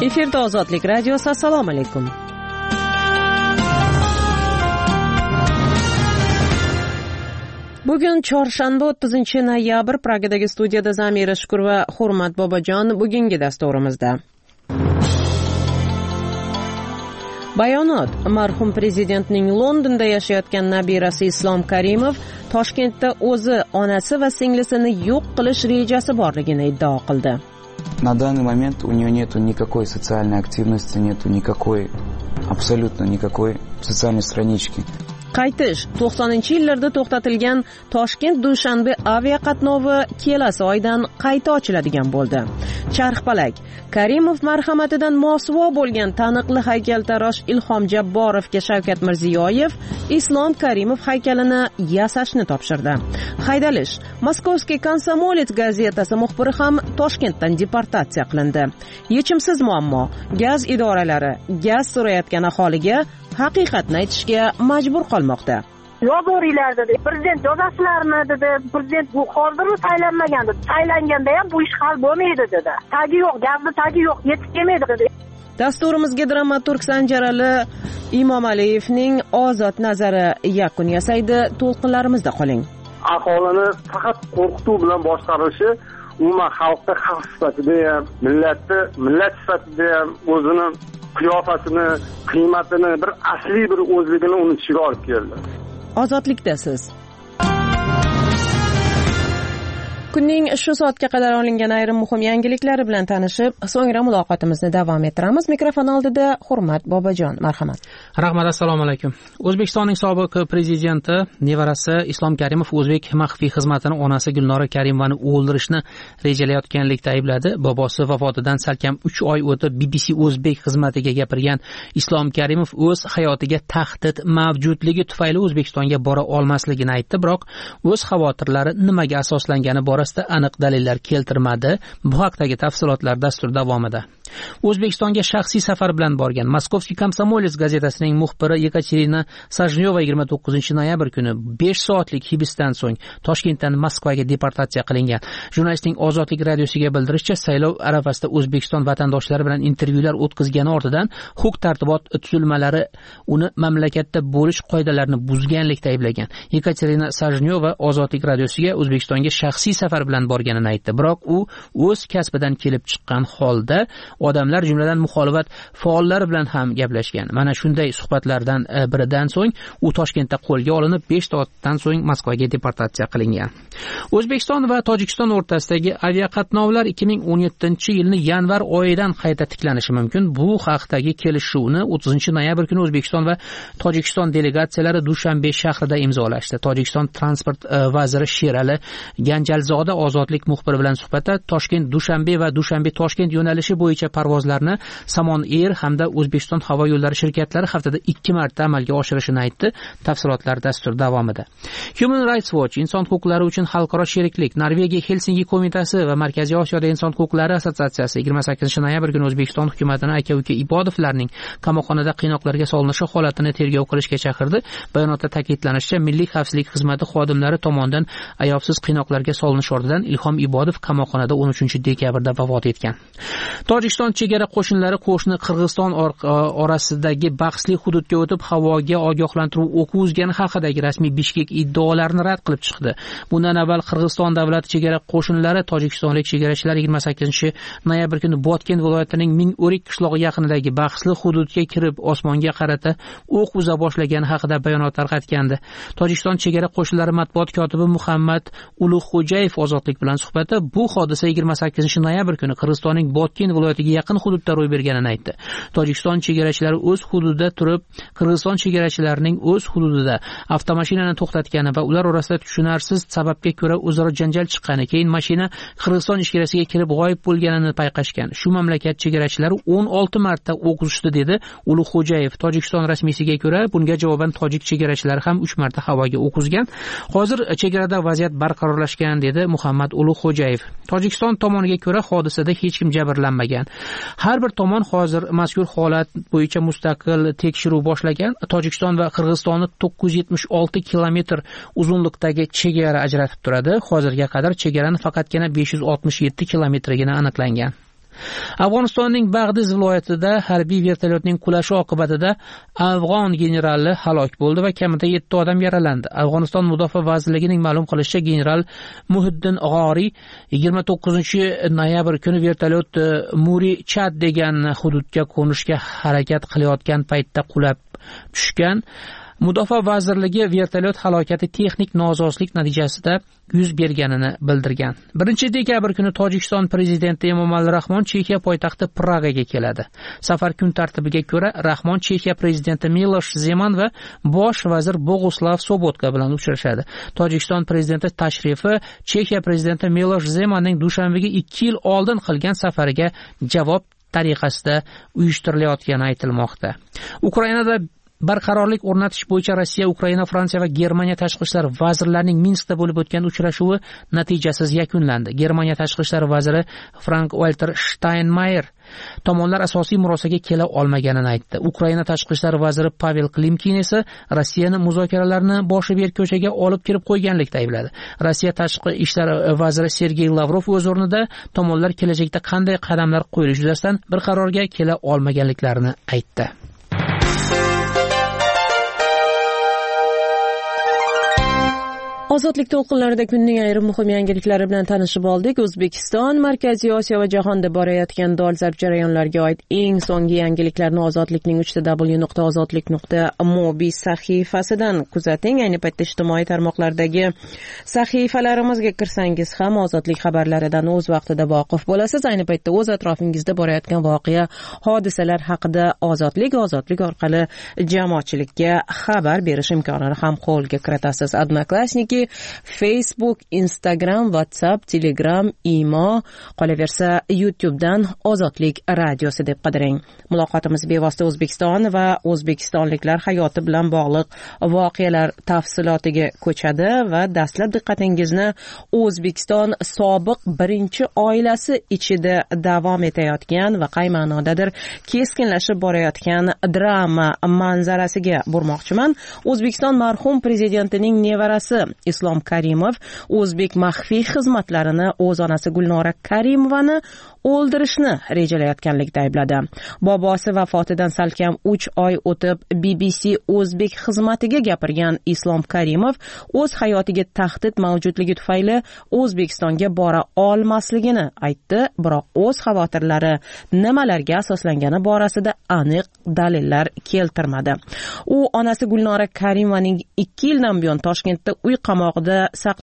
Efirda Ozodlik radiosi. Assalomu alaykum. Bugun chorshanba 30-noyabr. Pragadagi studiyada Zamira Shukur va Hurmat Bobojon bugungi dasturimizda. Bayonot. Marhum prezidentning Londonda yashayotgan nabirasi Islom Karimov Toshkentda o'zi, onasi va singlisini yo'q qilish rejasi borligini iddao qildi. На данный момент у нее нету никакой социальной активности, нету никакой, абсолютно никакой социальной странички. Qaytish 90-yillarda to'xtatilgan Toshkent-Dushanbe aviaqatnovi kelasi oydan qayta ochiladigan bo'ldi. Charxpalak. Karimov marhamatidan mosuvo bo'lgan taniqli haykaltarosh Ilhom Jabborovga Shavkat Mirziyoyev Islom Karimov haykalini yasashni topshirdi. Haydalish. Moskovskiy Komsomolets gazetasi muxbiri ham Toshkentdan deportatsiya qilindi. Yechimsiz muammo. Gaz idoralari gaz so'rayotgan aholiga haqiqatni aytishga majbur qolmoqda. Yo'g'inglar dedi. Prezident yozasizlarmi dedi. Prezident bu hozirmi saylanmagan dedi. Saylanganda ham bu ish hal bo'lmaydi dedi. Tagi yo'q, gazni tagi yo'q, yetib kelmaydi dedi. Dasturimizga dramaturg Sanjarali Imomaliyevning Ozod nazari yakun yasaydi. To'lqinlarimizda qoling. Aholini faqat qo'rqituv bilan boshqarishi umuman xalqda xalq sifatida ham, millat sifatida ham o'zini qiyofasini, qiymatini, bir asliy bir o'zligini unutishiga olib keldi. Ozodlikdasiz. Kunning shu soatga qadar olingan ayrim muhim yangiliklari bilan tanishib, so'ngra muloqotimizni davom ettiramiz. Mikrofon oldida Hurmat Bobojon, marhamat. Rahmat, assalomu alaykum. O'zbekistonning sobiq prezidenti nevarasi Islom Karimov o'zbek maxfiy xizmatini onasi Gulnora Karimovani o'ldirishni rejalayotganlikda aybladi. Bobosi vafotidan salkam 3 oy o'tib BBC o'zbek xizmatiga gapirgan Islom Karimov o'z hayotiga tahdid mavjudligi tufayli O'zbekistonga bora olmasligini aytdi, biroq o'z xavotirlari nimaga asoslangani borasida aniq dalillar keltirmadi. Bu haqdagi tafsilotlar dastur davomida. O'zbekistonga shaxsiy safar bilan borgan Moskovskiy Komsomolets gazetasining muxbiri Yekaterina Sajnyova 29-noyabr kuni 5 soatlik hibsdan so'ng Toshkentdan Moskvaga deportatsiya qilingan. Jurnalistning Ozodlik radiosiga bildirishicha, saylov arafasida O'zbekiston vatandoshlari bilan intervyular o'tkazgani ortidan huquq-tartibot tuzilmalari uni mamlakatda bo'lish qoidalarini buzganlikda ayblagan. Yekaterina Sajnyova Ozodlik radiosiga O'zbekistonga shaxsiy safar bilan borganini aytdi, biroq u o'z kasbidan kelib chiqqan holda odamlar, jumladan muxolifat faollari bilan ham gaplashgan. Mana shunday suhbatlardan biridan so'ng u Toshkentda qo'lga olinib 5 soatdan so'ng Moskvaga deportatsiya qilingan. O'zbekiston va Tojikiston o'rtasidagi aviaqatnovlar 2017-yilning yanvar oyidan qayta tiklanishi mumkin. Bu haqdagi kelishuvni 30-noyabr kuni O'zbekiston va Tojikiston delegatsiyalari Dushanbe shahrida imzolashdi. Tojikiston transport vaziri Sherali Ganjalzoda Ozodlik muxbiri bilan suhbatda Toshkent-Dushanbe va Dushanbe-Toshkent yo'nalishi bo'yicha parvozlarni Samon Air hamda O'zbekiston havo yo'llari shirkatlari haftada 2 marta amalga oshirishini aytdi. Tafsilotlar dastur davomida. Human Rights Watch, inson huquqlari uchun xalqaro sheriklik, Norvegiya Helsinki qo'mitasi va Markaziy Osiyoda inson huquqlari assotsiatsiyasi 28-noyabr kuni O'zbekiston hukumatini aka-uka Ibodovlarning qamoqxonada qiynoqlarga solinishi holatini tergov qilishga chaqirdi. Bayonotda ta'kidlanishicha, Milliy xavfsizlik xizmati xodimlari tomonidan ayovsiz qiynoqlarga solinish ortidan Ilhom Ibodov qamoqxonada 13-dekabrda vafot etgan. Tojikiston chegara qo'shinlari qo'shni Qirg'iziston orasidagi bahsli hududga o'tib havoga ogohlantiruv o'q uzgani haqidagi rasmiy Bishkek iddaolarini rad qilib chiqdi. Bundan avval Qirg'iziston davlat chegara qo'shinlari tojikistonlik chegarachilar 28-noyabr kuni Botken viloyatining Ming'o'rik qishlog'i yaqinidagi bahsli hududga kirib osmonga qarata o'q uza boshlagani haqida bayonot tarqatgandi. Tojikiston chegara qo'shinlari matbuot kotibi Muhammad Ulug'xo'jayev Ozodlik bilan suhbatda bu hodisa 28-noyabr kuni Qirg'izistonning Botken viloyatiga yaqin hududda ro'y berganini aytdi. Tojikiston chegarachilari o'z hududida turib, Qirg'iziston chegarachilarining o'z hududida avtomashinani to'xtatgani va ular orasida tushunarsiz sababga ko'ra o'zaro janjal chiqqani, keyin mashina Qirg'iziston ichkarisiga kirib g'oyib bo'lganini payqashgan. Shu mamlakat chegarachilari 16 marta o'q uzishdi dedi Ulug'xo'jayev. Tojikiston rasmiysiga ko'ra, bunga javoban tojik chegarachilari ham 3 marta havoga o'q uzgan. Hozir chegarada vaziyat barqarorlashgan dedi Muhammad Ulug'xo'jayev. Tojikiston tomoniga ko'ra hodisada hech kim jabrlanmagan. Har bir tomon hozir mazkur holat bo'yicha mustaqil tekshiruv boshlagan. Tojikiston va Qirg'izistonni 976 kilometr uzunlikdagi chegara ajratib turadi. Hozirga qadar chegarani faqatgina 567 kilometrigina aniqlangan. Afg'onistonning Bag'diz viloyatida harbiy vertolyotning qulashi oqibatida afg'on generali halok bo'ldi va kamida 7 odam yaralandi. Afg'oniston Mudofaa vazirligining ma'lum qilishicha, general Muhiddin G'oriy 29 noyabr kuni vertolyot Muri Chad degan hududga qo'nishga harakat qilayotgan paytda qulab tushgan. Mudofaa vazirligi vertolyot halokati texnik nosozlik natijasida yuz berganini bildirgan. 1-dekabr kuni Tojikiston prezidenti Emomali Rahmon Chexiya poytaxti Pragaga keladi. Safar kun tartibiga ko'ra Rahmon Chexiya prezidenti Milosh Zeman va bosh vazir Boguslav Sobotka bilan uchrashadi. Tojikiston prezidenti tashrifi Chexiya prezidenti Milosh Zemanning dushanbaga 2 yil oldin qilgan safariga javob tariqasida uyushtirilayotgani aytilmoqda. Ukrainada barqarorlik o'rnatish bo'yicha Rossiya, Ukraina, Fransiya va Germaniya tashqi ishlar vazirlarining Minskda bo'lib o'tgan uchrashuvi natijasiz yakunlandi. Germaniya tashqi ishlar vaziri Frank-Walter Steinmeier tomonlar asosiy murosaga kela olmaganini aytdi. Ukraina tashqi ishlar vaziri Pavel Klimkin esa Rossiyani muzokaralarni boshi berk ko'chaga olib kirib qo'yganlikda aybladi. Rossiya tashqi ishlar vaziri Sergey Lavrov o'z o'rnida tomonlar kelajakda qanday qadamlar qo'yilishi yuzasidan bir qarorga kela olmaganliklarini aytdi. Ozodlik to'lqinlarida kunning ayrim muhim yangiliklari bilan tanishib oldik. O'zbekiston, Markaziy Osiyo va jahonda borayotgan dolzarb jarayonlarga oid eng so'nggi yangiliklarni Ozodlikning 3w.ozodlik.mobi sahifasidan kuzating. Ayni paytda ijtimoiy tarmoqlardagi sahifalarimizga kirsangiz ham Ozodlik xabarlaridan o'z vaqtida voqif bo'lasiz. Ayni paytda o'z atrofingizda borayotgan voqea, hodisalar haqida Ozodlik orqali jamoatchilikka xabar berish imkonini ham qo'lga kiritasiz. Odnoklassniki, Facebook, Instagram, WhatsApp, Telegram, Imo, qolaversa YouTubedan Ozodlik radiosi deb qidiring. Muloqotimiz bevosita O'zbekiston va o'zbekistonliklar hayoti bilan bog'liq voqealar tafsilotiga ko'chadi va dastlab diqqatingizni O'zbekiston sobiq birinchi oilasi ichida davom etayotgan va qay ma'nodadir keskinlashib borayotgan drama manzarasiga burmoqchiman. O'zbekiston marhum prezidentining nevarasi Islom Karimov o'zbek maxfiy xizmatlarini o'z onasi Gulnora Karimovani o'ldirishni rejalayotganlikda aybladi. Bobosi vafotidan salkam 3 oy o'tib BBC o'zbek xizmatiga gapirgan Islom Karimov o'z hayotiga tahdid mavjudligi tufayli O'zbekistonga bora olmasligini aytdi, biroq o'z xavotirlari nimalarga asoslangani borasida aniq dalillar keltirmadi. U onasi Gulnora Karimovaning 2 yildan buyon Toshkentda uy qamog'ida